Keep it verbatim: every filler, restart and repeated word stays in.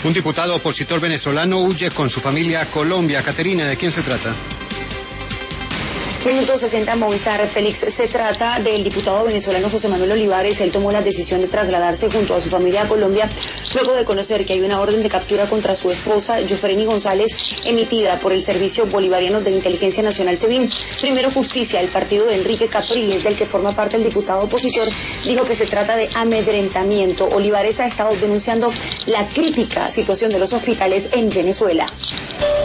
Un diputado opositor venezolano huye con su familia a Colombia. Caterina, ¿de quién se trata? Minuto sesenta Movistar, Félix. Se trata del diputado venezolano José Manuel Olivares. Él tomó la decisión de trasladarse junto a su familia a Colombia luego de conocer que hay una orden de captura contra su esposa, Yofreni González, emitida por el Servicio Bolivariano de Inteligencia Nacional SEBIN. Primero Justicia, el partido de Enrique Capriles, del que forma parte el diputado opositor, dijo que se trata de amedrentamiento. Olivares ha estado denunciando la crítica situación de los hospitales en Venezuela.